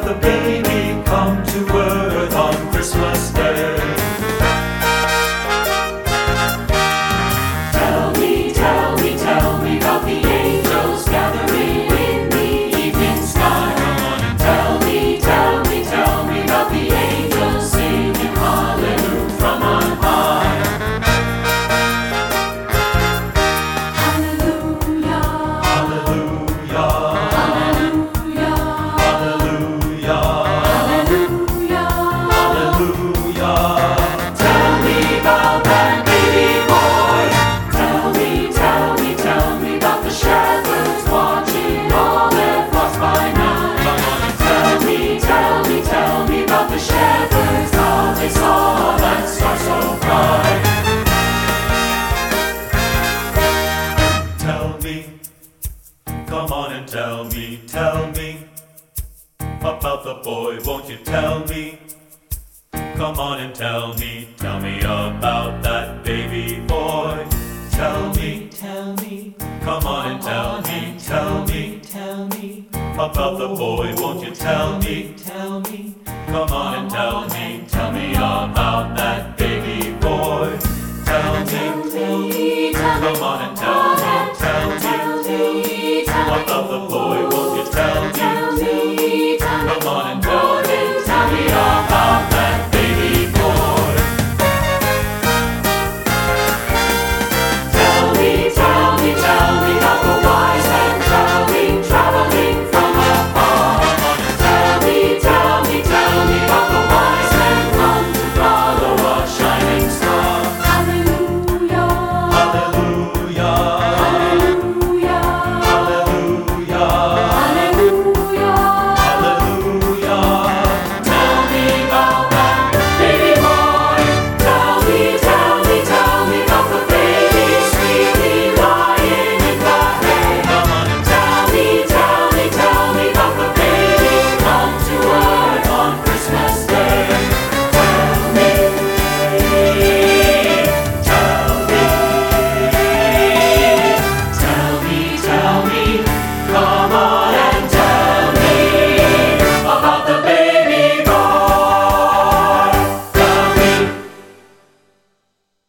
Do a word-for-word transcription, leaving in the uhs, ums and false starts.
the baby come to earth on Christmas Day. Tell me, tell me, tell me about the angels gathering in the evening sky. Tell me, tell me, tell me about the angels singing hallelujah from on high. Hallelujah, Hallelujah, hallelujah, hallelujah, hallelujah, hallelujah. Tell me about that baby boy. Tell me, tell me, tell me about the shepherds watching all their flocks by night. Tell me, tell me, tell me about the shepherds, how they saw that star so bright. Tell me, come on and tell me, tell me about the boy, won't you tell me? Come on and tell me, tell me about that baby boy. Tell me, tell me, come on and tell me, tell me, tell me about the boy, won't you tell me, tell me? Come on and tell me, tell me about that